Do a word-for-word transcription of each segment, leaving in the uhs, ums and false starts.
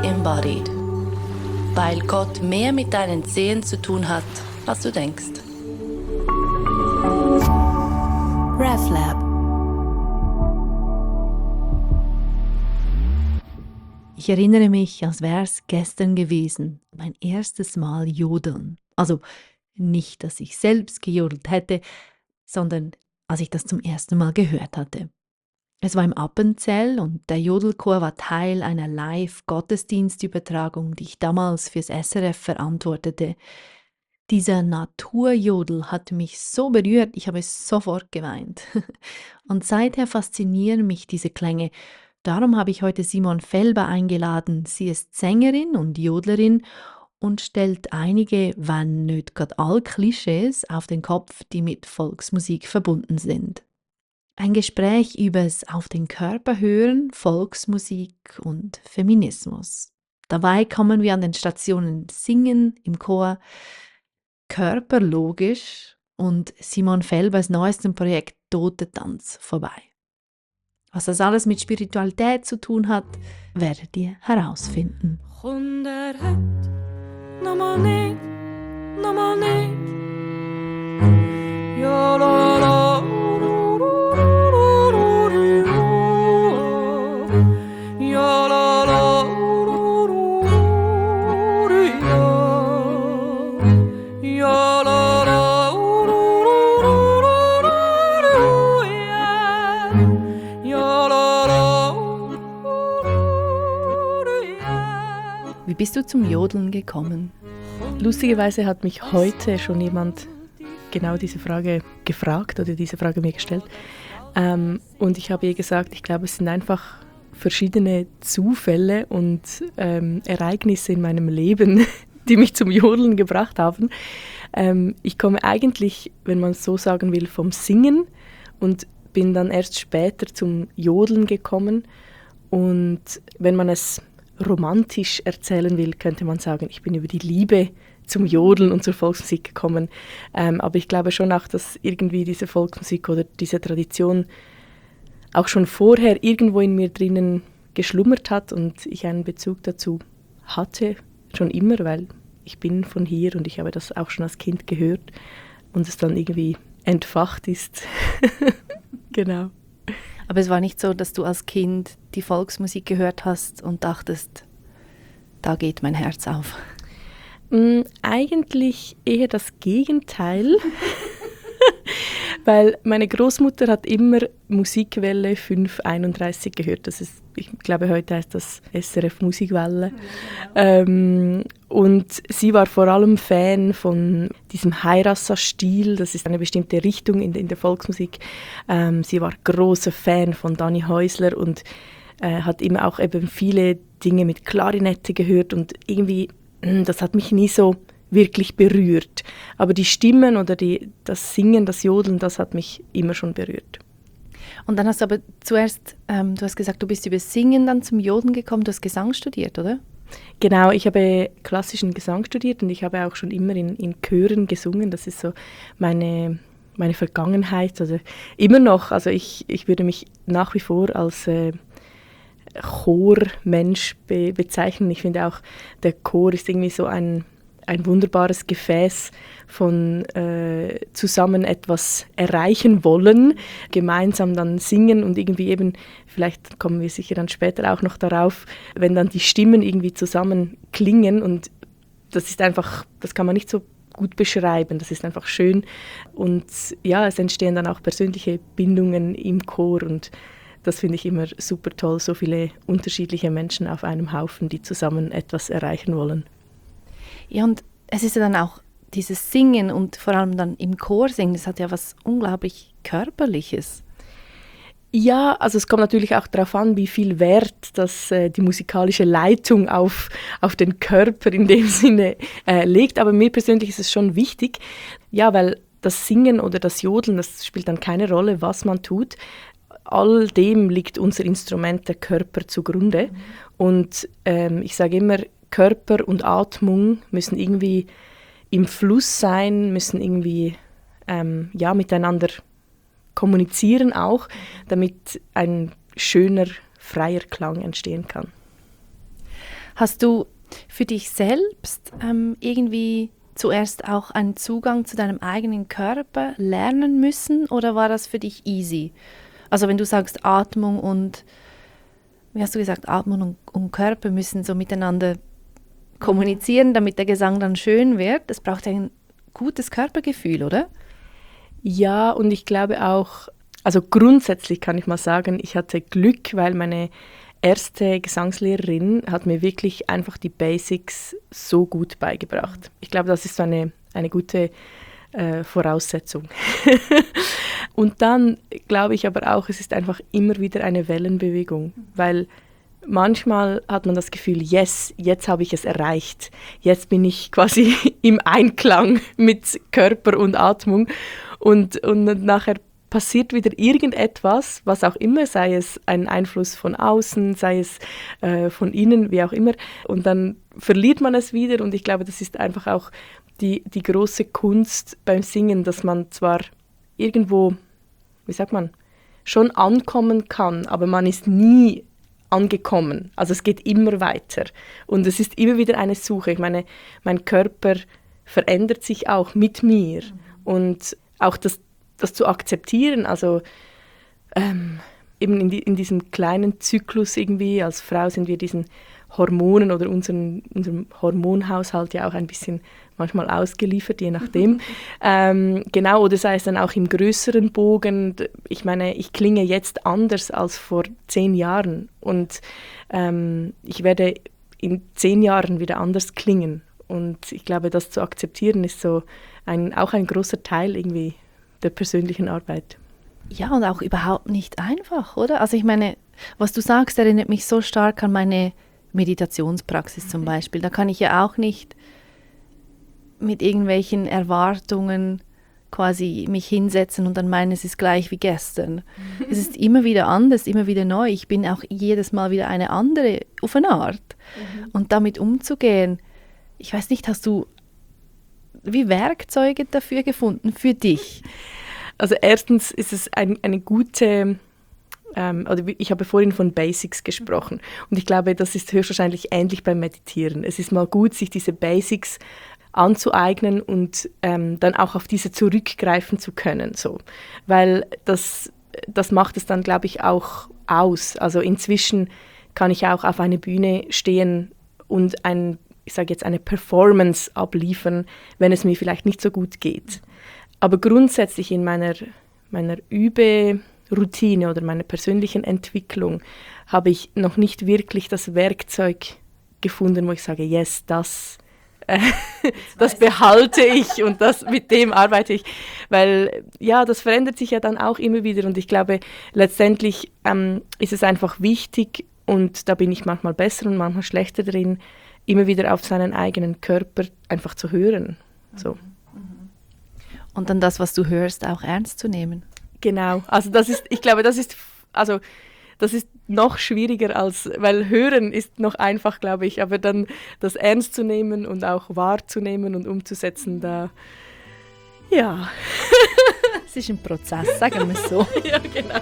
embodied. Weil Gott mehr mit deinen Zehen zu tun hat, als du denkst. RefLab. Ich erinnere mich, als wäre es gestern gewesen, mein erstes Mal jodeln. Also nicht, dass ich selbst gejodelt hätte, sondern als ich das zum ersten Mal gehört hatte. Es war im Appenzell und der Jodelchor war Teil einer Live-Gottesdienstübertragung, die ich damals fürs S R F verantwortete. Dieser Naturjodel hat mich so berührt, ich habe sofort geweint. Und seither faszinieren mich diese Klänge. Darum habe ich heute Simone Felber eingeladen. Sie ist Sängerin und Jodlerin und stellt einige, wenn nicht gerade alle Klischees auf den Kopf, die mit Volksmusik verbunden sind. Ein Gespräch übers Auf den Körper hören, Volksmusik und Feminismus. Dabei kommen wir an den Stationen Singen im Chor, Körper logisch und Simone Felbers neuestem Projekt Tote Tanz vorbei. Was das alles mit Spiritualität zu tun hat, werdet ihr herausfinden. Nochmal nicht, nochmal nicht. Ja, la, la, ja, la, la, ja, la, la, ja, la, la. Wie bist du zum Jodeln gekommen? Lustigerweise hat mich heute schon jemand genau diese Frage gefragt oder diese Frage mir gestellt. Ähm, und ich habe ihr gesagt, ich glaube, es sind einfach verschiedene Zufälle und ähm, Ereignisse in meinem Leben, die mich zum Jodeln gebracht haben. Ähm, ich komme eigentlich, wenn man es so sagen will, vom Singen und bin dann erst später zum Jodeln gekommen. Und wenn man es romantisch erzählen will, könnte man sagen, ich bin über die Liebe zum Jodeln und zur Volksmusik gekommen. Ähm, aber ich glaube schon auch, dass irgendwie diese Volksmusik oder diese Tradition auch schon vorher irgendwo in mir drinnen geschlummert hat und ich einen Bezug dazu hatte, schon immer, weil ich bin von hier und ich habe das auch schon als Kind gehört und es dann irgendwie entfacht ist. Genau. Aber es war nicht so, dass du als Kind die Volksmusik gehört hast und dachtest, da geht mein Herz auf. Mm, eigentlich eher das Gegenteil, weil meine Großmutter hat immer Musikwelle fünf einunddreißig gehört. Das ist, ich glaube, heute heißt das S R F Musikwelle. Ja. Ähm, und sie war vor allem Fan von diesem Hairassa-Stil, das ist eine bestimmte Richtung in, in der Volksmusik. Ähm, sie war großer Fan von Danny Häusler und äh, hat immer auch eben viele Dinge mit Klarinette gehört und irgendwie, das hat mich nie so wirklich berührt. Aber die Stimmen oder die, das Singen, das Jodeln, das hat mich immer schon berührt. Und dann hast du aber zuerst, ähm, du hast gesagt, du bist über Singen dann zum Jodeln gekommen, du hast Gesang studiert, oder? Genau, ich habe klassischen Gesang studiert und ich habe auch schon immer in, in Chören gesungen. Das ist so meine, meine Vergangenheit. Also immer noch, also ich, ich würde mich nach wie vor als äh, Chormensch be- bezeichnen. Ich finde auch, der Chor ist irgendwie so ein ein wunderbares Gefäß von äh, zusammen etwas erreichen wollen, gemeinsam dann singen und irgendwie eben, vielleicht kommen wir sicher dann später auch noch darauf, wenn dann die Stimmen irgendwie zusammen klingen und das ist einfach, das kann man nicht so gut beschreiben, das ist einfach schön und ja, es entstehen dann auch persönliche Bindungen im Chor und das finde ich immer super toll, so viele unterschiedliche Menschen auf einem Haufen, die zusammen etwas erreichen wollen. Ja, und es ist ja dann auch dieses Singen und vor allem dann im Chor singen, das hat ja was unglaublich Körperliches. Ja, also es kommt natürlich auch darauf an, wie viel Wert das, äh, die musikalische Leitung auf, auf den Körper in dem Sinne äh, legt. Aber mir persönlich ist es schon wichtig, ja, weil das Singen oder das Jodeln, das spielt dann keine Rolle, was man tut. All dem liegt unser Instrument, der Körper, zugrunde. Mhm. Und ähm, ich sage immer, Körper und Atmung müssen irgendwie im Fluss sein, müssen irgendwie ähm, ja, miteinander kommunizieren auch, damit ein schöner, freier Klang entstehen kann. Hast du für dich selbst ähm, irgendwie zuerst auch einen Zugang zu deinem eigenen Körper lernen müssen oder war das für dich easy? Also wenn du sagst Atmung und, wie hast du gesagt, Atmung und, und Körper müssen so miteinander kommunizieren, damit der Gesang dann schön wird. Es braucht ein gutes Körpergefühl, oder? Ja, und ich glaube auch, also grundsätzlich kann ich mal sagen, ich hatte Glück, weil meine erste Gesangslehrerin hat mir wirklich einfach die Basics so gut beigebracht. Ich glaube, das ist so eine, eine gute äh, Voraussetzung. Und dann glaube ich aber auch, es ist einfach immer wieder eine Wellenbewegung, weil manchmal hat man das Gefühl, yes, jetzt habe ich es erreicht. Jetzt bin ich quasi im Einklang mit Körper und Atmung. Und, und nachher passiert wieder irgendetwas, was auch immer, sei es ein Einfluss von außen, sei es äh, von innen, wie auch immer. Und dann verliert man es wieder. Und ich glaube, das ist einfach auch die, die große Kunst beim Singen, dass man zwar irgendwo, wie sagt man, schon ankommen kann, aber man ist nie angekommen. Also es geht immer weiter. Und es ist immer wieder eine Suche. Ich meine, mein Körper verändert sich auch mit mir. Mhm. Und auch das, das zu akzeptieren, also ähm, eben in, die, in diesem kleinen Zyklus irgendwie, als Frau sind wir diesen Hormonen oder unseren, unserem Hormonhaushalt ja auch ein bisschen manchmal ausgeliefert, je nachdem. ähm, genau, oder sei es dann auch im größeren Bogen. Ich meine, ich klinge jetzt anders als vor zehn Jahren und ähm, ich werde in zehn Jahren wieder anders klingen. Und ich glaube, das zu akzeptieren ist so ein, auch ein großer Teil irgendwie der persönlichen Arbeit. Ja, und auch überhaupt nicht einfach, oder? Also ich meine, was du sagst, erinnert mich so stark an meine Meditationspraxis zum Beispiel. Da kann ich ja auch nicht mit irgendwelchen Erwartungen quasi mich hinsetzen und dann meinen, es ist gleich wie gestern. Es ist immer wieder anders, immer wieder neu. Ich bin auch jedes Mal wieder eine andere auf eine Art. Mhm. Und damit umzugehen, ich weiß nicht, hast du wie Werkzeuge dafür gefunden, für dich? Also erstens ist es ein, eine gute, ähm, oder ich habe vorhin von Basics gesprochen und ich glaube, das ist höchstwahrscheinlich ähnlich beim Meditieren. Es ist mal gut, sich diese Basics anzueignen und ähm, dann auch auf diese zurückgreifen zu können, so. Weil das, das macht es dann, glaube ich, auch aus. Also inzwischen kann ich auch auf einer Bühne stehen und ein, ich sage jetzt eine Performance abliefern, wenn es mir vielleicht nicht so gut geht. Aber grundsätzlich in meiner, meiner Überoutine oder meiner persönlichen Entwicklung habe ich noch nicht wirklich das Werkzeug gefunden, wo ich sage, yes, das, äh, das behalte ich und das, mit dem arbeite ich. Weil ja, das verändert sich ja dann auch immer wieder und ich glaube, letztendlich ähm, ist es einfach wichtig und da bin ich manchmal besser und manchmal schlechter drin, immer wieder auf seinen eigenen Körper einfach zu hören. So. Und dann das, was du hörst, auch ernst zu nehmen. Genau, also das ist, ich glaube, das ist, also das ist noch schwieriger als, weil hören ist noch einfach, glaube ich, aber dann das ernst zu nehmen und auch wahrzunehmen und umzusetzen, da, ja. Es ist ein Prozess, sagen wir es so. Ja, genau.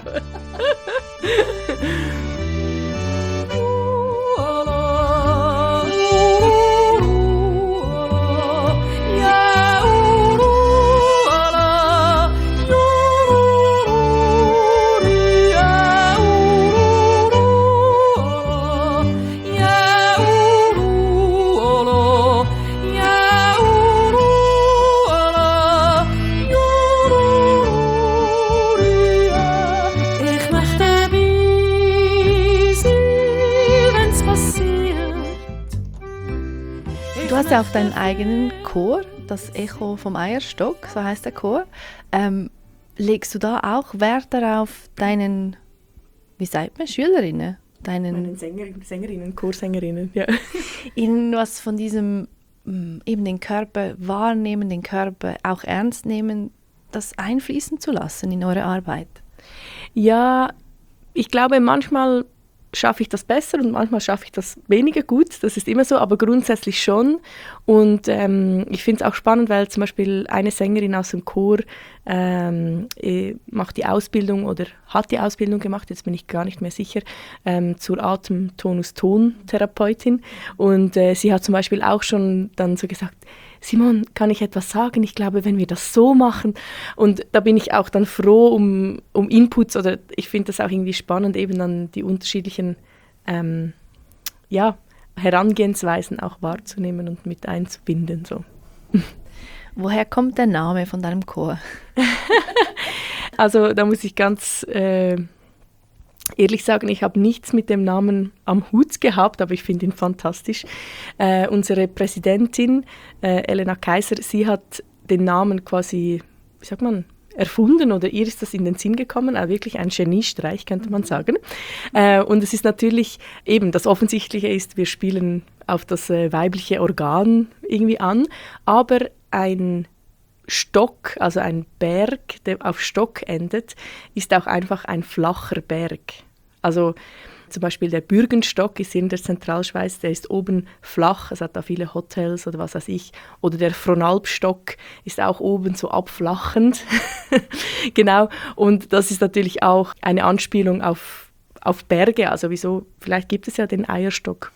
Du hast ja auch deinen eigenen Chor, das Echo vom Eierstock, so heißt der Chor. Ähm, legst du da auch Wert darauf, deinen, wie sagt man, Schülerinnen, deinen Meinen Sänger, Sängerinnen, Chorsängerinnen, ja. ihnen was von diesem, eben den Körper wahrnehmen, den Körper auch ernst nehmen, das einfließen zu lassen in eure Arbeit? Ja, ich glaube, manchmal schaffe ich das besser und manchmal schaffe ich das weniger gut. Das ist immer so, aber grundsätzlich schon. Und ähm, ich finde es auch spannend, weil zum Beispiel eine Sängerin aus dem Chor ähm, äh, macht die Ausbildung oder hat die Ausbildung gemacht, jetzt bin ich gar nicht mehr sicher, ähm, zur Atem-Tonus-Ton-Therapeutin. Und äh, sie hat zum Beispiel auch schon dann so gesagt, Simon, kann ich etwas sagen? Ich glaube, wenn wir das so machen. Und da bin ich auch dann froh um, um Inputs oder ich finde das auch irgendwie spannend, eben dann die unterschiedlichen ähm, ja, Herangehensweisen auch wahrzunehmen und mit einzubinden. So. Woher kommt der Name von deinem Chor? Also da muss ich ganz äh, ehrlich sagen, ich habe nichts mit dem Namen am Hut gehabt, aber ich finde ihn fantastisch. Äh, unsere Präsidentin, äh, Elena Kaiser, sie hat den Namen quasi, wie sagt man, erfunden oder ihr ist das in den Sinn gekommen, auch wirklich ein Geniestreich, könnte man sagen. Äh, und es ist natürlich eben, das Offensichtliche ist, wir spielen auf das äh, weibliche Organ irgendwie an, aber ein Stock, also ein Berg, der auf Stock endet, ist auch einfach ein flacher Berg. Also zum Beispiel der Bürgenstock ist in der Zentralschweiz, der ist oben flach, es hat da viele Hotels oder was weiß ich. Oder der Fronalpstock ist auch oben so abflachend. Genau, und das ist natürlich auch eine Anspielung auf, auf Berge. Also wieso, vielleicht gibt es ja den Eierstock.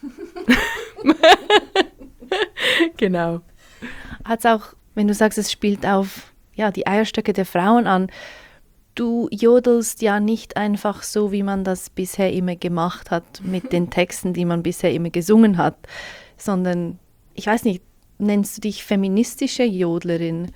Genau. Hat es auch, wenn du sagst, es spielt auf ja, die Eierstöcke der Frauen an, du jodelst ja nicht einfach so, wie man das bisher immer gemacht hat, mit den Texten, die man bisher immer gesungen hat, sondern, ich weiß nicht, nennst du dich feministische Jodlerin?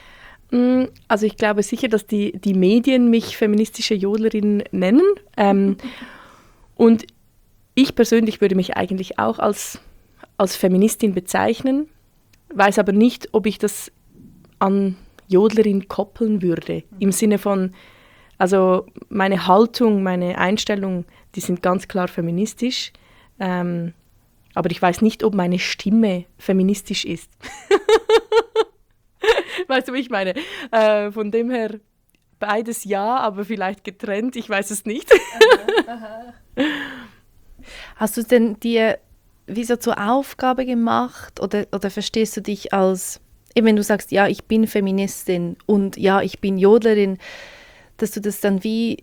Also ich glaube sicher, dass die, die Medien mich feministische Jodlerin nennen. Ähm, und ich persönlich würde mich eigentlich auch als, als Feministin bezeichnen, weiß aber nicht, ob ich das an Jodlerin koppeln würde. Im Sinne von, also meine Haltung, meine Einstellung, die sind ganz klar feministisch. Ähm, aber ich weiß nicht, ob meine Stimme feministisch ist. Weißt du, wie ich meine? Äh, von dem her beides ja, aber vielleicht getrennt, ich weiß es nicht. Aha, aha. Hast du denn dir wie so zur Aufgabe gemacht oder, oder verstehst du dich als, eben wenn du sagst, ja, ich bin Feministin und ja, ich bin Jodlerin, dass du das dann wie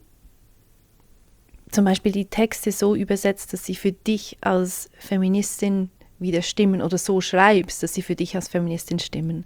zum Beispiel die Texte so übersetzt, dass sie für dich als Feministin wieder stimmen oder so schreibst, dass sie für dich als Feministin stimmen?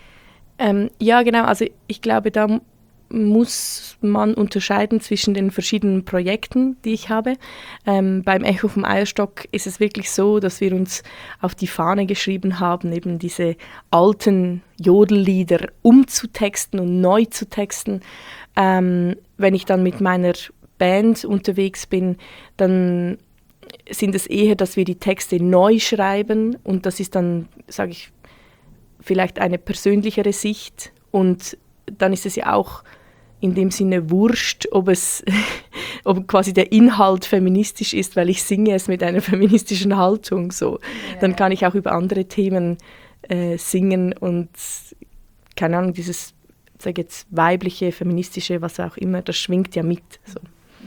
Ähm, ja, genau. Also ich glaube, da muss man unterscheiden zwischen den verschiedenen Projekten, die ich habe. Ähm, beim Echo vom Eierstock ist es wirklich so, dass wir uns auf die Fahne geschrieben haben, eben diese alten Jodellieder umzutexten und neu zu texten. Ähm, wenn ich dann mit meiner Band unterwegs bin, dann sind es eher, dass wir die Texte neu schreiben und das ist dann, sage ich, vielleicht eine persönlichere Sicht und dann ist es ja auch in dem Sinne wurscht, ob es ob quasi der Inhalt feministisch ist, weil ich singe es mit einer feministischen Haltung. So. Ja. Dann kann ich auch über andere Themen äh, singen und keine Ahnung, dieses, sag jetzt, weibliche, feministische, was auch immer, das schwingt ja mit. So.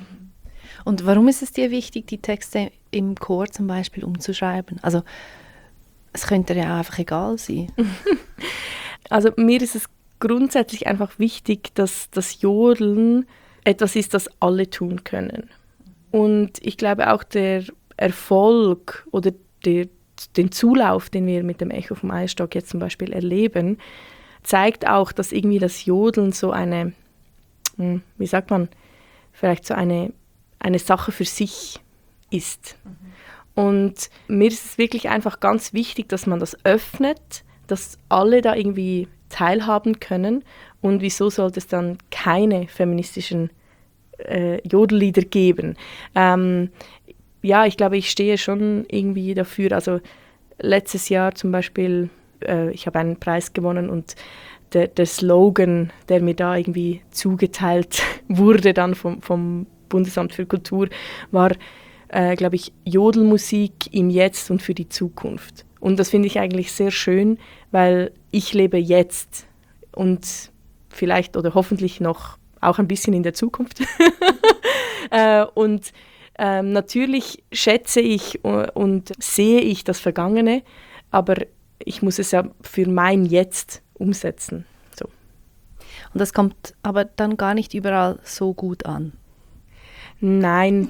Und warum ist es dir wichtig, die Texte im Chor zum Beispiel umzuschreiben? Also es könnte ja einfach egal sein. Also mir ist es grundsätzlich einfach wichtig, dass das Jodeln etwas ist, das alle tun können. Und ich glaube auch der Erfolg oder der, den Zulauf, den wir mit dem Echo vom Eierstock jetzt zum Beispiel erleben, zeigt auch, dass irgendwie das Jodeln so eine, wie sagt man, vielleicht so eine, eine Sache für sich ist. Mhm. Und mir ist es wirklich einfach ganz wichtig, dass man das öffnet, dass alle da irgendwie teilhaben können. Und wieso sollte es dann keine feministischen äh, Jodellieder geben? Ähm, ja, ich glaube, ich stehe schon irgendwie dafür. Also letztes Jahr zum Beispiel, äh, ich habe einen Preis gewonnen und der, der Slogan, der mir da irgendwie zugeteilt wurde dann vom, vom Bundesamt für Kultur, war, äh, glaube ich, Jodelmusik im Jetzt und für die Zukunft. Und das finde ich eigentlich sehr schön, weil ich lebe jetzt und vielleicht oder hoffentlich noch auch ein bisschen in der Zukunft. äh, und Ähm, natürlich schätze ich und sehe ich das Vergangene, aber ich muss es ja für mein Jetzt umsetzen. So. Und das kommt aber dann gar nicht überall so gut an. Nein.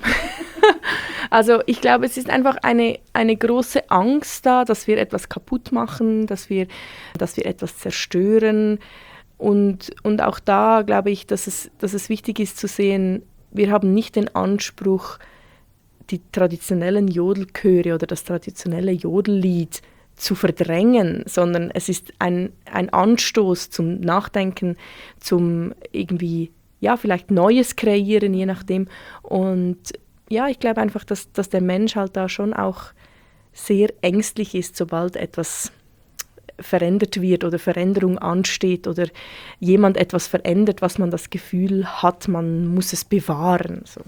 Also ich glaube, es ist einfach eine, eine große Angst da, dass wir etwas kaputt machen, dass wir, dass wir etwas zerstören. Und, und auch da glaube ich, dass es, dass es wichtig ist zu sehen, wir haben nicht den Anspruch, die traditionellen Jodelchöre oder das traditionelle Jodellied zu verdrängen, sondern es ist ein, ein Anstoß zum Nachdenken, zum irgendwie, ja, vielleicht Neues kreieren, je nachdem. Und ja, ich glaube einfach, dass, dass der Mensch halt da schon auch sehr ängstlich ist, sobald etwas verändert wird oder Veränderung ansteht oder jemand etwas verändert, was man das Gefühl hat, man muss es bewahren. So.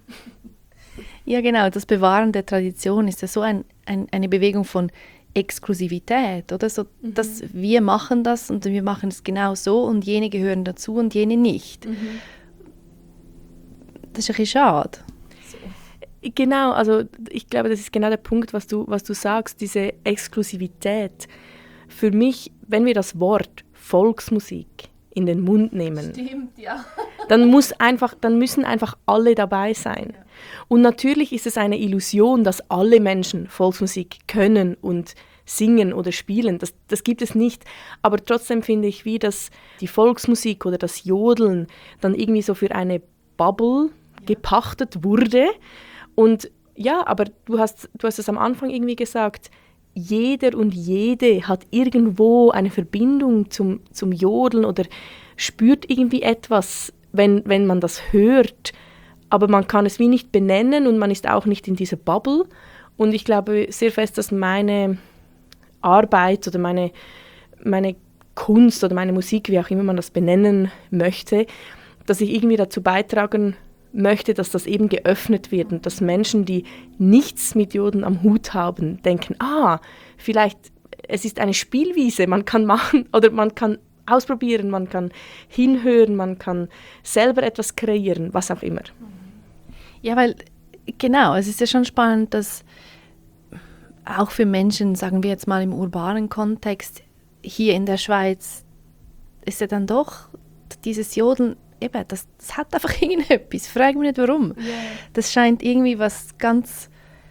Ja, genau, das Bewahren der Tradition ist ja so ein, ein, eine Bewegung von Exklusivität, oder? So, mhm. dass wir machen das und wir machen es genau so und jene gehören dazu und jene nicht. Mhm. Das ist ein bisschen schade. Genau, also ich glaube, das ist genau der Punkt, was du, was du sagst, diese Exklusivität. Für mich, wenn wir das Wort Volksmusik in den Mund nehmen, Stimmt, ja. dann, muss einfach, dann müssen einfach alle dabei sein. Ja. Und natürlich ist es eine Illusion, dass alle Menschen Volksmusik können und singen oder spielen. Das, das gibt es nicht. Aber trotzdem finde ich, wie das die Volksmusik oder das Jodeln dann irgendwie so für eine Bubble ja. gepachtet wurde. Und ja, aber du hast, du hast es am Anfang irgendwie gesagt, jeder und jede hat irgendwo eine Verbindung zum, zum Jodeln oder spürt irgendwie etwas, wenn, wenn man das hört. Aber man kann es wie nicht benennen und man ist auch nicht in dieser Bubble. Und ich glaube sehr fest, dass meine Arbeit oder meine, meine Kunst oder meine Musik, wie auch immer man das benennen möchte, dass ich irgendwie dazu beitragen möchte, dass das eben geöffnet wird und dass Menschen, die nichts mit Jodeln am Hut haben, denken, ah, vielleicht, es ist eine Spielwiese, man kann machen oder man kann ausprobieren, man kann hinhören, man kann selber etwas kreieren, was auch immer. Ja, weil, genau, es ist ja schon spannend, dass auch für Menschen, sagen wir jetzt mal im urbanen Kontext, hier in der Schweiz, ist ja dann doch dieses Jodeln, eben, das, das hat einfach irgendetwas. Frag mich nicht, warum. Yeah. Das scheint irgendwie was ganz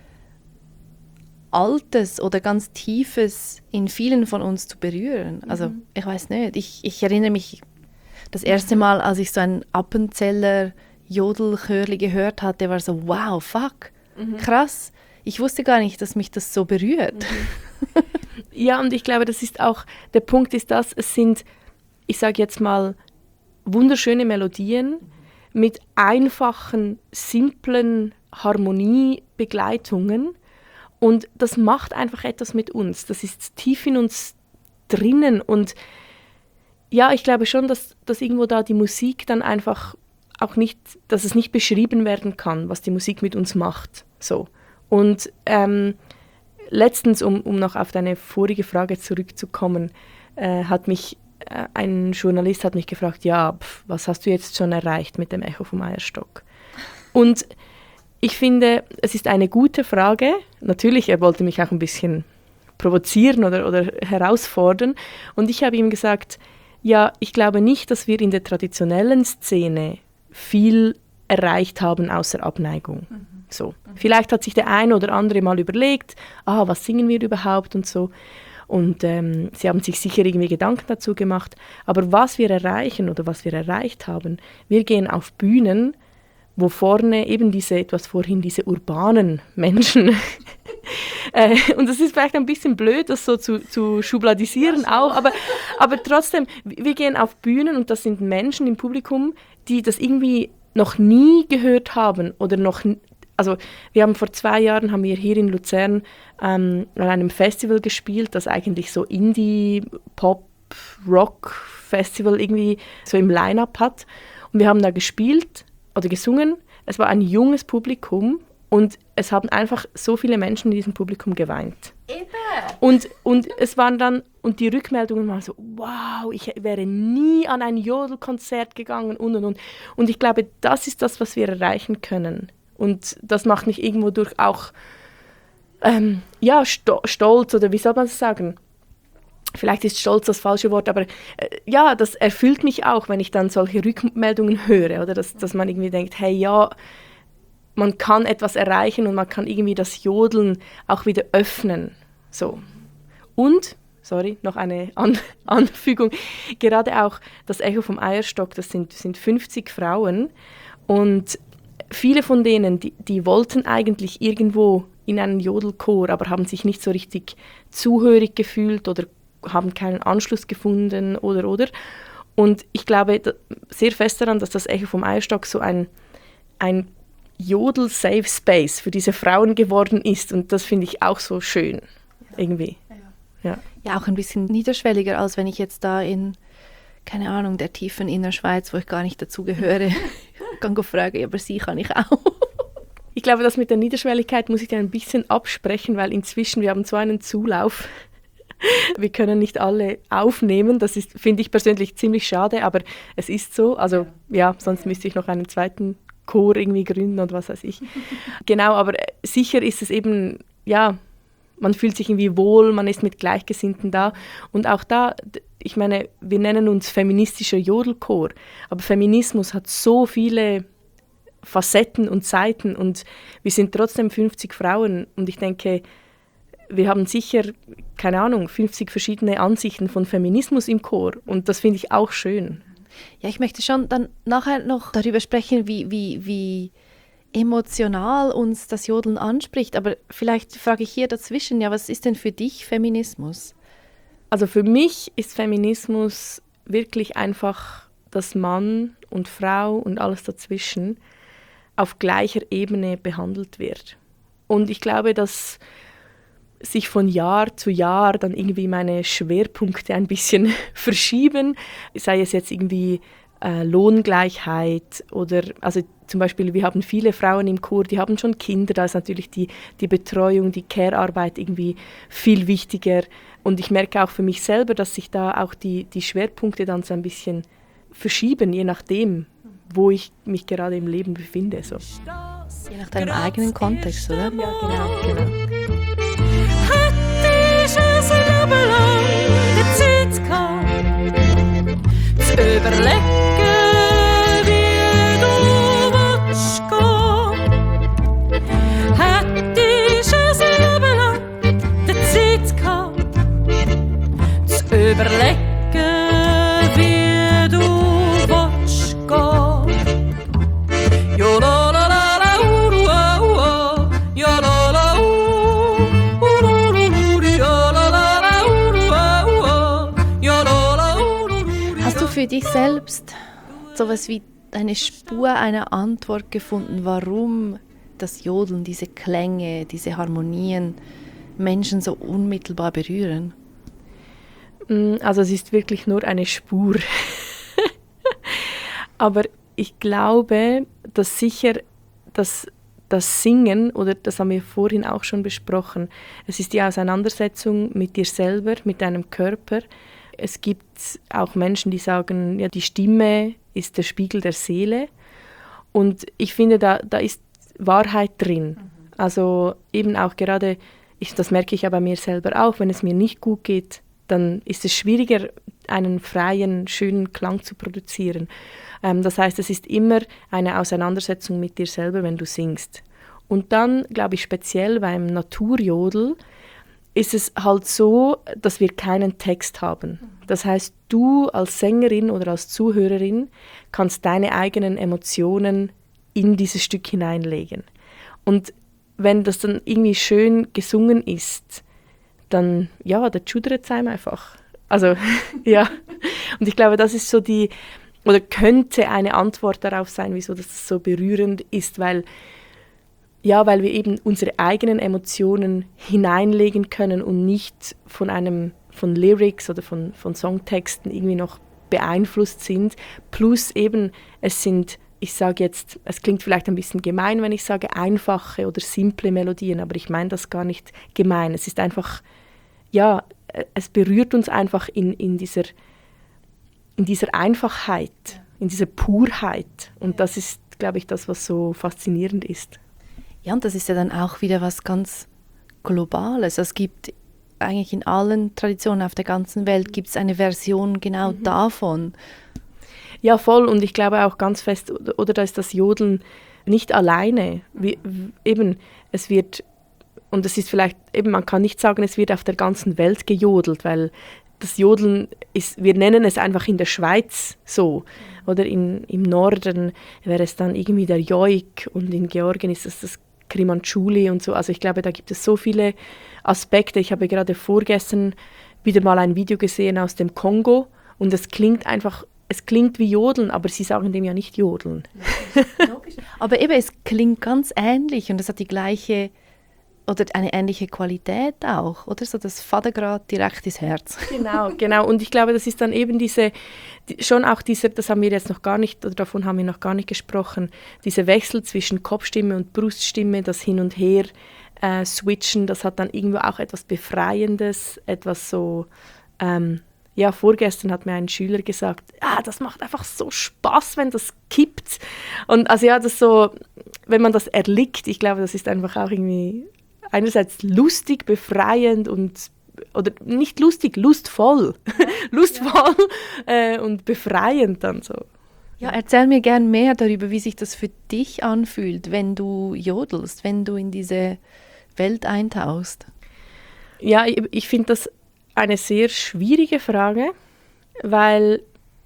Altes oder ganz Tiefes in vielen von uns zu berühren. Also, mhm. ich weiß nicht. Ich, ich erinnere mich das erste Mal, als ich so ein Appenzeller Jodelchörli gehört hatte, war so, wow, fuck, mhm. krass. Ich wusste gar nicht, dass mich das so berührt. Mhm. Ja, und ich glaube, das ist auch, der Punkt ist das, es sind, ich sage jetzt mal, wunderschöne Melodien mit einfachen, simplen Harmoniebegleitungen. Und das macht einfach etwas mit uns. Das ist tief in uns drinnen. Und ja, ich glaube schon, dass, dass irgendwo da die Musik dann einfach auch nicht, dass es nicht beschrieben werden kann, was die Musik mit uns macht. So. Und ähm, letztens, um, um noch auf deine vorige Frage zurückzukommen, äh, hat mich ein Journalist hat mich gefragt, ja, pf, was hast du jetzt schon erreicht mit dem Echo vom Eierstock? Und ich finde, es ist eine gute Frage. Natürlich, er wollte mich auch ein bisschen provozieren oder, oder herausfordern. Und ich habe ihm gesagt, ja, ich glaube nicht, dass wir in der traditionellen Szene viel erreicht haben, außer Abneigung. Mhm. So. Mhm. Vielleicht hat sich der eine oder andere mal überlegt, ah, was singen wir überhaupt und so. Und ähm, sie haben sich sicher irgendwie Gedanken dazu gemacht. Aber was wir erreichen oder was wir erreicht haben, wir gehen auf Bühnen, wo vorne eben diese, etwas vorhin, diese urbanen Menschen, äh, und das ist vielleicht ein bisschen blöd, das so zu, zu schubladisieren auch, aber, aber trotzdem, wir gehen auf Bühnen und das sind Menschen im Publikum, die das irgendwie noch nie gehört haben oder noch Also wir haben vor zwei Jahren haben wir hier in Luzern ähm, an einem Festival gespielt, das eigentlich so Indie-Pop-Rock-Festival irgendwie so im Line-Up hat. Und wir haben da gespielt oder gesungen. Es war ein junges Publikum und es haben einfach so viele Menschen in diesem Publikum geweint. Eben. Und, und es waren dann, und die Rückmeldungen waren so, wow, ich wäre nie an ein Jodelkonzert gegangen und und und. Und ich glaube, das ist das, was wir erreichen können. Und das macht mich irgendwo durch auch ähm, ja, sto- stolz, oder wie soll man das sagen? Vielleicht ist stolz das falsche Wort, aber äh, ja, das erfüllt mich auch, wenn ich dann solche Rückmeldungen höre, oder dass, dass man irgendwie denkt, hey, ja, man kann etwas erreichen und man kann irgendwie das Jodeln auch wieder öffnen. So. Und, sorry, noch eine An- Anfügung, gerade auch das Echo vom Eierstock, das sind, sind fünfzig Frauen und viele von denen, die, die wollten eigentlich irgendwo in einen Jodelchor, aber haben sich nicht so richtig zuhörig gefühlt oder haben keinen Anschluss gefunden oder, oder. Und ich glaube da, sehr fest daran, dass das Echo vom Eierstock so ein, ein Jodel-Safe Space für diese Frauen geworden ist. Und das finde ich auch so schön, irgendwie. Ja. Ja, auch ein bisschen niederschwelliger, als wenn ich jetzt da in, keine Ahnung, der tiefen Innerschweiz, wo ich gar nicht dazugehöre, kann go fragen, aber sie kann ich auch. Ich glaube, das mit der Niederschwelligkeit muss ich dir ein bisschen absprechen, weil inzwischen, wir haben so einen Zulauf. Wir können nicht alle aufnehmen, das ist, finde ich persönlich ziemlich schade, aber es ist so. Also ja, sonst müsste ich noch einen zweiten Chor irgendwie gründen oder was weiß ich. Genau, aber sicher ist es eben, ja, man fühlt sich irgendwie wohl, man ist mit Gleichgesinnten da. Und auch da, ich meine, wir nennen uns feministischer Jodelchor, aber Feminismus hat so viele Facetten und Seiten und wir sind trotzdem fünfzig Frauen und ich denke, wir haben sicher, keine Ahnung, fünfzig verschiedene Ansichten von Feminismus im Chor und das finde ich auch schön. Ja, ich möchte schon dann nachher noch darüber sprechen, wie, wie, wie emotional uns das Jodeln anspricht, aber vielleicht frage ich hier dazwischen, ja, was ist denn für dich Feminismus? Also für mich ist Feminismus wirklich einfach, dass Mann und Frau und alles dazwischen auf gleicher Ebene behandelt wird. Und ich glaube, dass sich von Jahr zu Jahr dann irgendwie meine Schwerpunkte ein bisschen verschieben, sei es jetzt irgendwie äh, Lohngleichheit oder, also zum Beispiel, wir haben viele Frauen im Chor, die haben schon Kinder, da ist natürlich die, die Betreuung, die Care-Arbeit irgendwie viel wichtiger und ich merke auch für mich selber, dass sich da auch die, die Schwerpunkte dann so ein bisschen verschieben, je nachdem, wo ich mich gerade im Leben befinde. So. Je nach deinem eigenen Kontext, oder? Ja, genau, genau. Hättest du ein Leben lang die Zeit gehabt, zu überlegen, wie du willst gehen? Hättest du ein Leben lang die Zeit gehabt, zu überlegen, wie du willst gehen? Ja, la, la, la, la, uh, uh, uh, uh. Ja, la, la, uh, uh, uh, uh, uh, ja, la, la, la, uh, uh, uh, uh. Ja, la, la, uh, uh, uh. Hast du für dich selbst sowas wie eine Spur, eine Antwort gefunden, warum das Jodeln, diese Klänge, diese Harmonien Menschen so unmittelbar berühren? Also es ist wirklich nur eine Spur. Aber ich glaube, dass sicher das, das Singen, oder das haben wir vorhin auch schon besprochen, es ist die Auseinandersetzung mit dir selber, mit deinem Körper. Es gibt auch Menschen, die sagen, ja, die Stimme ist der Spiegel der Seele. Und ich finde, da, da ist Wahrheit drin. Also eben auch gerade, ich, das merke ich ja bei mir selber auch, wenn es mir nicht gut geht, dann ist es schwieriger, einen freien, schönen Klang zu produzieren. Ähm, das heißt, es ist immer eine Auseinandersetzung mit dir selber, wenn du singst. Und dann, glaube ich, speziell beim Naturjodel ist es halt so, dass wir keinen Text haben. Das heißt, du als Sängerin oder als Zuhörerin kannst deine eigenen Emotionen in dieses Stück hineinlegen. Und wenn das dann irgendwie schön gesungen ist, dann, ja, der schudert es einem einfach. Also, ja. Und ich glaube, das ist so die, oder könnte eine Antwort darauf sein, wieso das so berührend ist, weil, ja, weil wir eben unsere eigenen Emotionen hineinlegen können und nicht von einem, von Lyrics oder von, von Songtexten irgendwie noch beeinflusst sind. Plus eben, es sind, ich sage jetzt, es klingt vielleicht ein bisschen gemein, wenn ich sage einfache oder simple Melodien, aber ich meine das gar nicht gemein. Es ist einfach, ja, es berührt uns einfach in, in, dieser, in dieser Einfachheit, in dieser Purheit. Und das ist, glaube ich, das, was so faszinierend ist. Ja, und das ist ja dann auch wieder was ganz Globales. Es gibt eigentlich in allen Traditionen auf der ganzen Welt gibt es eine Version genau mhm. davon. Ja, voll. Und ich glaube auch ganz fest, oder da ist das Jodeln nicht alleine. Wie, eben, es wird, und es ist vielleicht, eben, man kann nicht sagen, es wird auf der ganzen Welt gejodelt, weil das Jodeln ist, wir nennen es einfach in der Schweiz so. Oder in, im Norden wäre es dann irgendwie der Joik und in Georgien ist es das Krimanchuli und so. Also ich glaube, da gibt es so viele Aspekte. Ich habe gerade vorgestern wieder mal ein Video gesehen aus dem Kongo und es klingt einfach, es klingt wie Jodeln, aber sie sagen dem ja nicht Jodeln. Logisch. Aber eben, es klingt ganz ähnlich und es hat die gleiche oder eine ähnliche Qualität auch, oder? So das Vatergrad direkt ins Herz. Genau, genau. Und ich glaube, das ist dann eben diese, die, schon auch diese, das haben wir jetzt noch gar nicht, oder davon haben wir noch gar nicht gesprochen, dieser Wechsel zwischen Kopfstimme und Bruststimme, das Hin und Her äh, switchen, das hat dann irgendwo auch etwas Befreiendes, etwas so, ähm, ja, vorgestern hat mir ein Schüler gesagt, ah, das macht einfach so Spaß, wenn das kippt. Und also ja, das so, wenn man das erlickt, ich glaube, das ist einfach auch irgendwie einerseits lustig, befreiend und, oder nicht lustig, lustvoll. Ja. lustvoll ja. äh, und befreiend dann so. Ja, erzähl mir gern mehr darüber, wie sich das für dich anfühlt, wenn du jodelst, wenn du in diese Welt eintauchst. Ja, ich, ich finde das eine sehr schwierige Frage, weil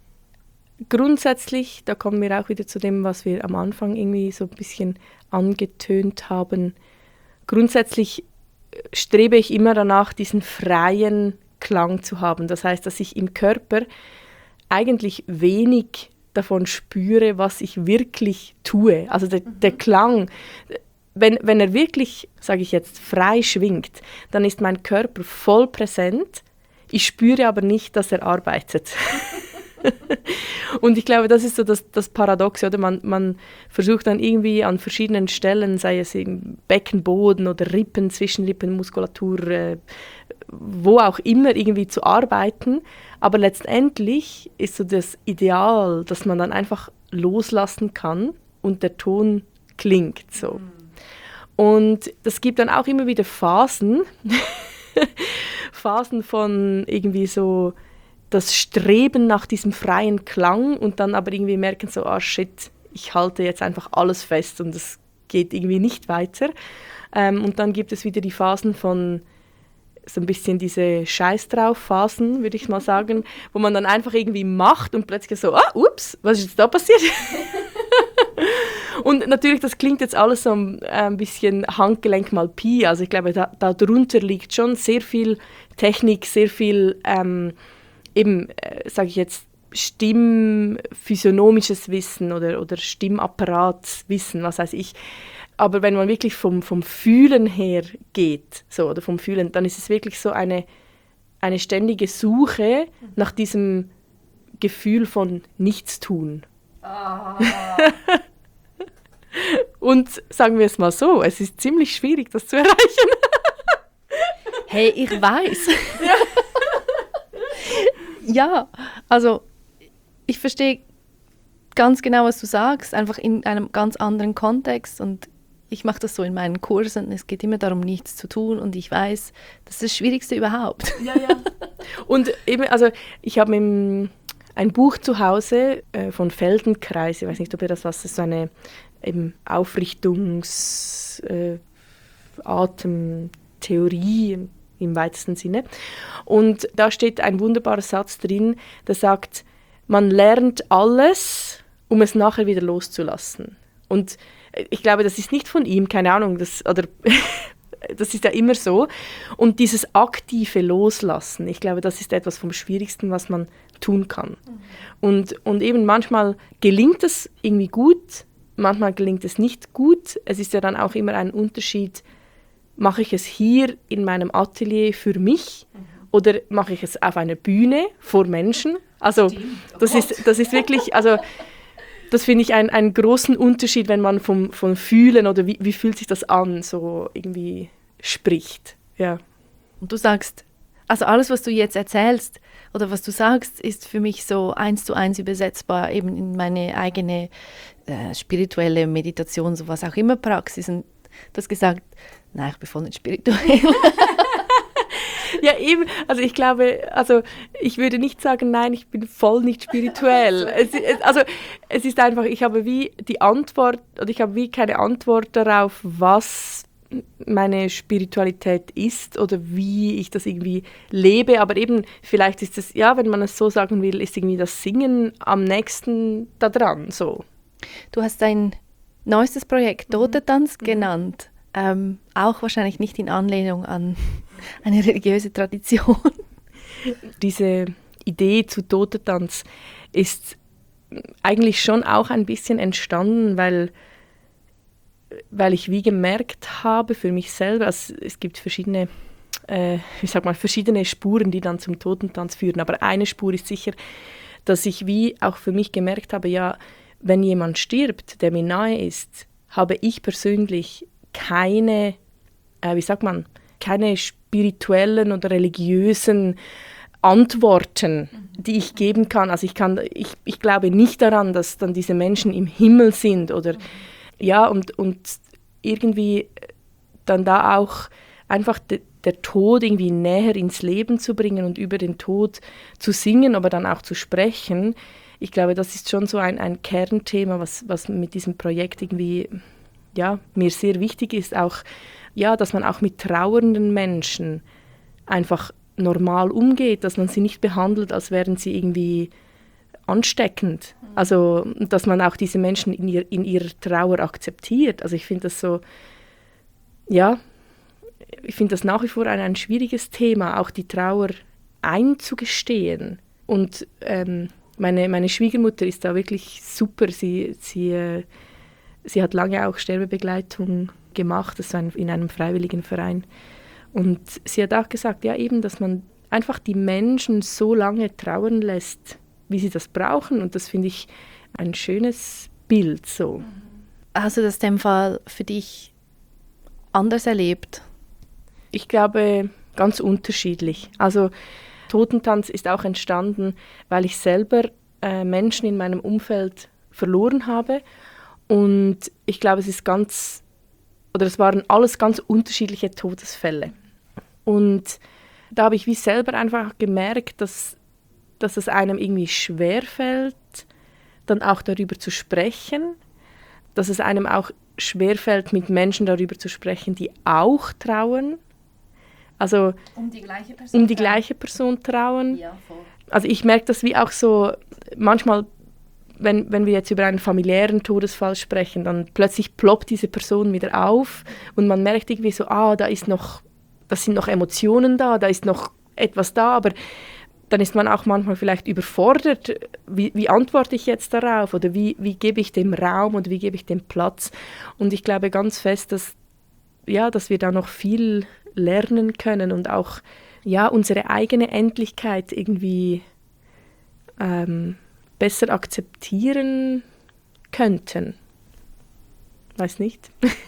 grundsätzlich, da kommen wir auch wieder zu dem, was wir am Anfang irgendwie so ein bisschen angetönt haben, grundsätzlich strebe ich immer danach, diesen freien Klang zu haben. Das heißt, dass ich im Körper eigentlich wenig davon spüre, was ich wirklich tue. Also der, der Klang, wenn, wenn er wirklich, sage ich jetzt, frei schwingt, dann ist mein Körper voll präsent. Ich spüre aber nicht, dass er arbeitet. Und ich glaube, das ist so das, das Paradoxe, oder? Man, man versucht dann irgendwie an verschiedenen Stellen, sei es im Beckenboden oder Rippen, Zwischenrippenmuskulatur, äh, wo auch immer irgendwie zu arbeiten. Aber letztendlich ist so das Ideal, dass man dann einfach loslassen kann und der Ton klingt so. Und das gibt dann auch immer wieder Phasen, Phasen von irgendwie so das Streben nach diesem freien Klang und dann aber irgendwie merken so, ah shit, ich halte jetzt einfach alles fest und es geht irgendwie nicht weiter. Ähm, und dann gibt es wieder die Phasen von so ein bisschen diese Scheiß-drauf-Phasen, würde ich mal sagen, wo man dann einfach irgendwie macht und plötzlich so, ah, ups, was ist jetzt da passiert? Und natürlich, das klingt jetzt alles so ein bisschen Handgelenk mal Pi, also ich glaube, da, da drunter liegt schon sehr viel Technik, sehr viel ähm, eben, äh, sage ich jetzt, stimmphysiognomisches Wissen oder, oder Stimmapparatswissen, was weiß ich. Aber wenn man wirklich vom, vom Fühlen her geht, so, oder vom Fühlen, dann ist es wirklich so eine, eine ständige Suche nach diesem Gefühl von Nichtstun. Ah. Und sagen wir es mal so, es ist ziemlich schwierig, das zu erreichen. Hey, ich weiß. Ja. Ja, also ich verstehe ganz genau, was du sagst, einfach in einem ganz anderen Kontext und ich mache das so in meinen Kursen, es geht immer darum, nichts zu tun und ich weiß, das ist das Schwierigste überhaupt. Ja, ja. Und eben, also ich habe ein Buch zu Hause äh, von Feldenkreis, ich weiß nicht, ob ihr das was, das ist so eine eben Aufrichtungs-, äh, Atemtheorie im weitesten Sinne. Und da steht ein wunderbarer Satz drin, der sagt, man lernt alles, um es nachher wieder loszulassen. Und ich glaube, das ist nicht von ihm, keine Ahnung, das, oder das ist ja immer so. Und dieses aktive Loslassen, ich glaube, das ist etwas vom Schwierigsten, was man tun kann. Mhm. Und, und eben manchmal gelingt es irgendwie gut, manchmal gelingt es nicht gut. Es ist ja dann auch immer ein Unterschied, mache ich es hier in meinem Atelier für mich mhm. oder mache ich es auf einer Bühne vor Menschen? Also das ist, das ist wirklich, also das finde ich ein, einen großen Unterschied, wenn man vom, vom Fühlen oder wie, wie fühlt sich das an, so irgendwie spricht. Ja. Und du sagst, also alles, was du jetzt erzählst oder was du sagst, ist für mich so eins zu eins übersetzbar eben in meine eigene äh, spirituelle Meditation, so was auch immer Praxis. Und Du hast gesagt, nein, ich bin voll nicht spirituell. Ja, eben. Also ich glaube, also ich würde nicht sagen, nein, ich bin voll nicht spirituell. es, es, also es ist einfach, ich habe wie die Antwort, oder ich habe wie keine Antwort darauf, was meine Spiritualität ist oder wie ich das irgendwie lebe. Aber eben, vielleicht ist es, ja, wenn man es so sagen will, ist irgendwie das Singen am nächsten da dran, so. Du hast dein neuestes Projekt Totentanz mhm. genannt. Ähm, auch wahrscheinlich nicht in Anlehnung an eine religiöse Tradition. Diese Idee zu Totentanz ist eigentlich schon auch ein bisschen entstanden, weil, weil ich wie gemerkt habe für mich selber, also es gibt verschiedene, äh, ich sag mal, verschiedene Spuren, die dann zum Totentanz führen, aber eine Spur ist sicher, dass ich wie auch für mich gemerkt habe, ja, wenn jemand stirbt, der mir nahe ist, habe ich persönlich keine, äh, wie sagt man, keine spirituellen oder religiösen Antworten, die ich geben kann. Also ich kann, ich, ich glaube nicht daran, dass dann diese Menschen im Himmel sind oder ja, und, und irgendwie dann da auch einfach de, der Tod irgendwie näher ins Leben zu bringen und über den Tod zu singen, aber dann auch zu sprechen. Ich glaube, das ist schon so ein, ein Kernthema, was, was mit diesem Projekt irgendwie ja, mir sehr wichtig ist, auch, ja, dass man auch mit trauernden Menschen einfach normal umgeht, dass man sie nicht behandelt, als wären sie irgendwie ansteckend. Also, dass man auch diese Menschen in, ihr, in ihrer Trauer akzeptiert. Also ich finde das so, ja, ich finde das nach wie vor ein, ein schwieriges Thema, auch die Trauer einzugestehen. Und ähm, meine, meine Schwiegermutter ist da wirklich super. Sie, sie, äh, sie hat lange auch Sterbebegleitung gemacht, das war in einem freiwilligen Verein. Und sie hat auch gesagt, ja eben, dass man einfach die Menschen so lange trauern lässt, wie sie das brauchen. Und das finde ich ein schönes Bild so. Hast du das in dem Fall für dich anders erlebt? Ich glaube, ganz unterschiedlich. Also Totentanz ist auch entstanden, weil ich selber äh, Menschen in meinem Umfeld verloren habe. Und ich glaube, es ist ganz, oder es waren alles ganz unterschiedliche Todesfälle. Und da habe ich wie selber einfach gemerkt, dass, dass es einem irgendwie schwerfällt, dann auch darüber zu sprechen, dass es einem auch schwerfällt, mit Menschen darüber zu sprechen, die auch trauern. Also um die gleiche Person, um die gleiche Person trauern. Ja, voll. Also ich merke das wie auch so, manchmal, wenn, wenn wir jetzt über einen familiären Todesfall sprechen, dann plötzlich ploppt diese Person wieder auf und man merkt irgendwie so, ah, da ist noch, das sind noch Emotionen da, da ist noch etwas da, aber dann ist man auch manchmal vielleicht überfordert, wie, wie antworte ich jetzt darauf oder wie, wie gebe ich dem Raum und wie gebe ich dem Platz. Und ich glaube ganz fest, dass, ja, dass wir da noch viel lernen können und auch ja, unsere eigene Endlichkeit irgendwie ähm, besser akzeptieren könnten. Weiß nicht.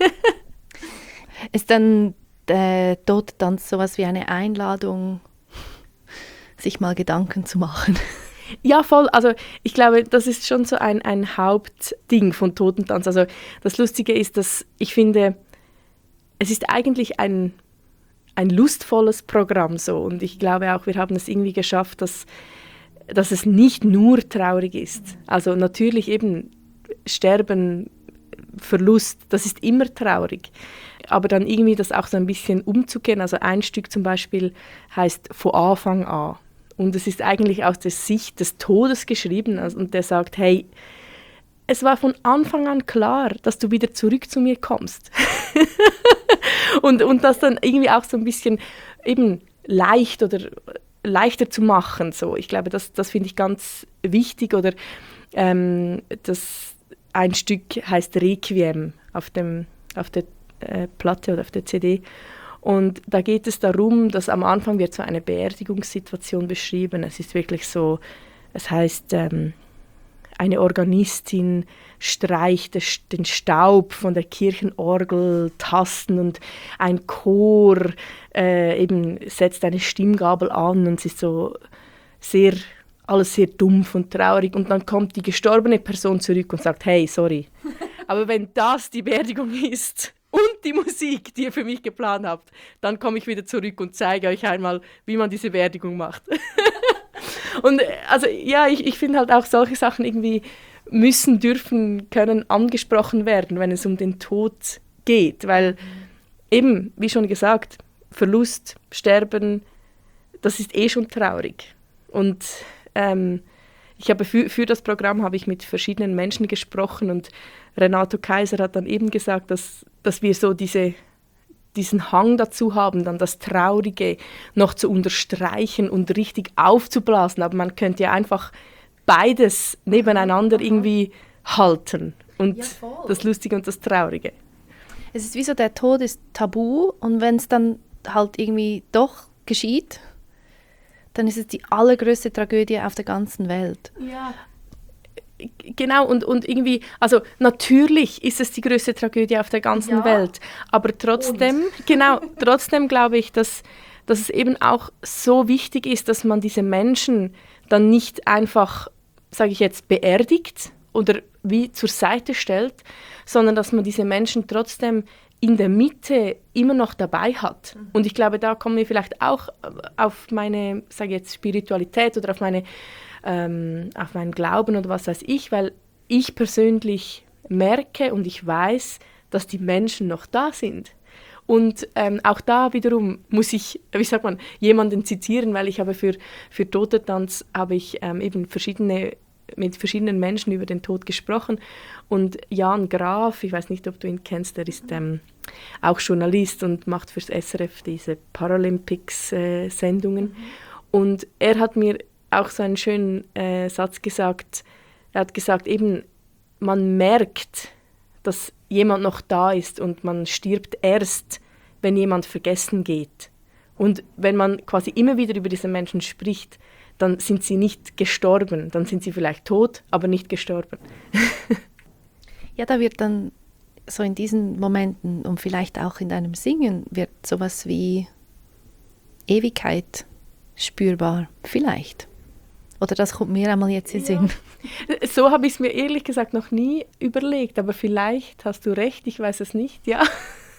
Ist dann der Totentanz sowas wie eine Einladung, sich mal Gedanken zu machen? Ja, voll. Also ich glaube, das ist schon so ein, ein Hauptding von Totentanz. Also das Lustige ist, dass ich finde, es ist eigentlich ein, ein lustvolles Programm so. Und ich glaube auch, wir haben es irgendwie geschafft, dass, dass es nicht nur traurig ist. Also natürlich eben Sterben, Verlust, das ist immer traurig. Aber dann irgendwie das auch so ein bisschen umzugehen. Also ein Stück zum Beispiel heißt «Von Anfang an». Und es ist eigentlich aus der Sicht des Todes geschrieben. Also, und der sagt, hey, es war von Anfang an klar, dass du wieder zurück zu mir kommst. und, und das dann irgendwie auch so ein bisschen eben leicht oder leichter zu machen. So. Ich glaube, das, das finde ich ganz wichtig. Oder ähm, das ein Stück heißt Requiem auf, dem, auf der äh, Platte oder auf der C D. Und da geht es darum, dass am Anfang wird so eine Beerdigungssituation beschrieben. Es ist wirklich so, es heißt, ähm, eine Organistin streicht den Staub von der Kirchenorgel tasten und ein Chor äh, eben setzt eine Stimmgabel an und es ist so sehr, alles sehr dumpf und traurig. Und dann kommt die gestorbene Person zurück und sagt, hey, sorry, aber wenn das die Beerdigung ist, und die Musik, die ihr für mich geplant habt, dann komme ich wieder zurück und zeige euch einmal, wie man diese Beerdigung macht. Und also ja, ich, ich finde halt auch solche Sachen irgendwie müssen, dürfen, können angesprochen werden, wenn es um den Tod geht, weil eben, wie schon gesagt, Verlust, Sterben, das ist eh schon traurig. Und ähm, ich habe für, für das Programm habe ich mit verschiedenen Menschen gesprochen und Renato Kaiser hat dann eben gesagt, dass, dass wir so diese, diesen Hang dazu haben, dann das Traurige noch zu unterstreichen und richtig aufzublasen. Aber man könnte ja einfach beides nebeneinander irgendwie halten. Und Ja, voll. das Lustige und das Traurige. Es ist wie so, der Tod ist tabu und wenn es dann halt irgendwie doch geschieht, dann ist es die allergrößte Tragödie auf der ganzen Welt. Ja. Genau, und, und irgendwie, also natürlich ist es die größte Tragödie auf der ganzen Ja. Welt, aber trotzdem, genau, trotzdem glaube ich, dass, dass es eben auch so wichtig ist, dass man diese Menschen dann nicht einfach, sage ich jetzt, beerdigt oder wie zur Seite stellt, sondern dass man diese Menschen trotzdem in der Mitte immer noch dabei hat. Mhm. Und ich glaube, da kommen wir vielleicht auch auf meine, sage ich jetzt, Spiritualität oder auf meine ähm, auf meinen Glauben oder was weiß ich, weil ich persönlich merke und ich weiß, dass die Menschen noch da sind. Und ähm, auch da wiederum muss ich, wie sagt man, jemanden zitieren, weil ich habe für, für Totentanz habe ich ähm, eben verschiedene, mit verschiedenen Menschen über den Tod gesprochen. Und Jan Graf, ich weiß nicht, ob du ihn kennst, der ist ähm, auch Journalist und macht fürs S R F diese Paralympics-Sendungen. Äh, mhm. Und er hat mir auch so einen schönen äh, Satz gesagt. Er hat gesagt, eben, man merkt, dass jemand noch da ist und man stirbt erst, wenn jemand vergessen geht. Und wenn man quasi immer wieder über diese Menschen spricht, dann sind sie nicht gestorben. Dann sind sie vielleicht tot, aber nicht gestorben. Ja, da wird dann so in diesen Momenten und vielleicht auch in deinem Singen wird sowas wie Ewigkeit spürbar. Vielleicht. Oder das kommt mir einmal jetzt in den Sinn. Ja. So habe ich es mir ehrlich gesagt noch nie überlegt, aber vielleicht hast du recht, ich weiß es nicht, ja.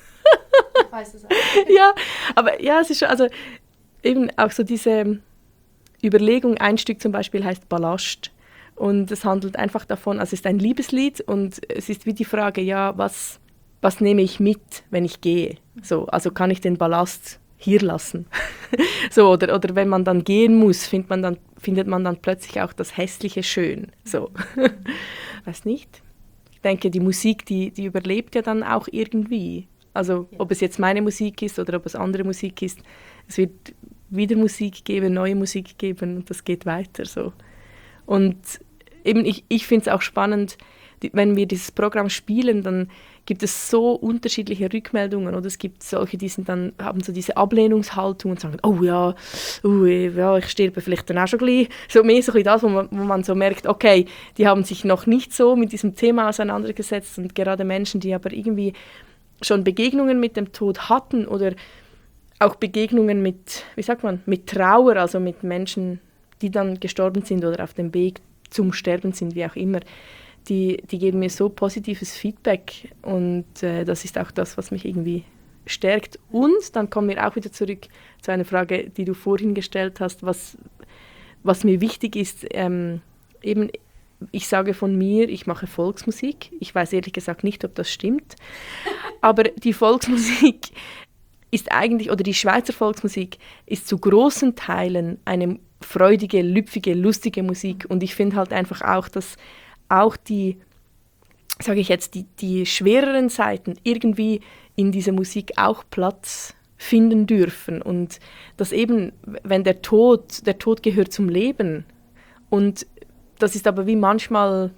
Ich weiß es auch. Ja, aber ja, es ist schon, also eben auch so diese Überlegung, ein Stück zum Beispiel heißt Ballast und es handelt einfach davon, also es ist ein Liebeslied und es ist wie die Frage, ja, was, was nehme ich mit, wenn ich gehe? So, also kann ich den Ballast hier lassen. So, oder, oder wenn man dann gehen muss, findet man dann, findet man dann plötzlich auch das Hässliche schön. So. Weiß nicht. Ich denke, die Musik, die, die überlebt ja dann auch irgendwie. Also ob es jetzt meine Musik ist oder ob es andere Musik ist, es wird wieder Musik geben, neue Musik geben und das geht weiter so. Und eben ich, ich finde es auch spannend, die, wenn wir dieses Programm spielen, dann gibt es so unterschiedliche Rückmeldungen oder es gibt solche, die sind dann, haben so diese Ablehnungshaltung und sagen, oh ja, uh, ja, ich sterbe vielleicht dann auch schon gleich. So mehr so ein bisschen das, wo man, wo man so merkt, okay, die haben sich noch nicht so mit diesem Thema auseinandergesetzt und gerade Menschen, die aber irgendwie schon Begegnungen mit dem Tod hatten oder auch Begegnungen mit, wie sagt man, mit Trauer, also mit Menschen, die dann gestorben sind oder auf dem Weg zum Sterben sind, wie auch immer, die, die geben mir so positives Feedback und äh, das ist auch das, was mich irgendwie stärkt. Und dann kommen wir auch wieder zurück zu einer Frage, die du vorhin gestellt hast, was, was mir wichtig ist, ähm, eben, ich sage von mir, ich mache Volksmusik. Ich weiß ehrlich gesagt nicht, ob das stimmt, aber die Volksmusik ist eigentlich, oder die Schweizer Volksmusik ist zu großen Teilen eine freudige, lüpfige, lustige Musik und ich finde halt einfach auch, dass auch die, sage ich jetzt, die, die schwereren Seiten irgendwie in dieser Musik auch Platz finden dürfen und dass eben, wenn der Tod, der Tod gehört zum Leben und das ist aber wie manchmal,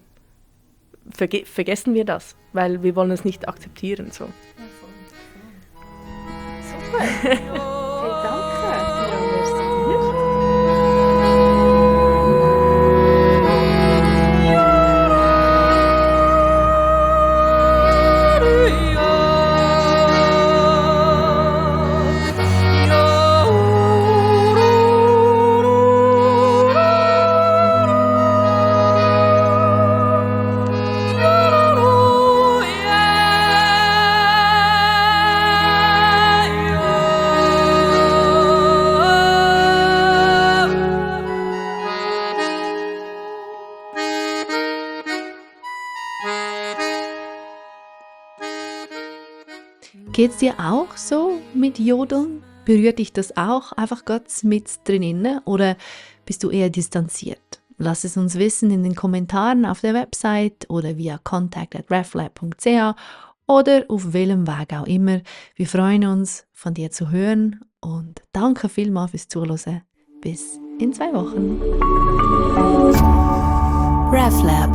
verge- vergessen wir das, weil wir wollen es nicht akzeptieren. So. Super. Hey, danke. Ja, merci dir. Yeah. Geht es dir auch so mit Jodeln? Berührt dich das auch einfach Gott mit drin oder bist du eher distanziert? Lass es uns wissen in den Kommentaren auf der Website oder via contact at reflab punkt c h oder auf welchem Weg auch immer. Wir freuen uns, von dir zu hören und danke vielmals fürs Zuhören. Bis in zwei Wochen. RefLab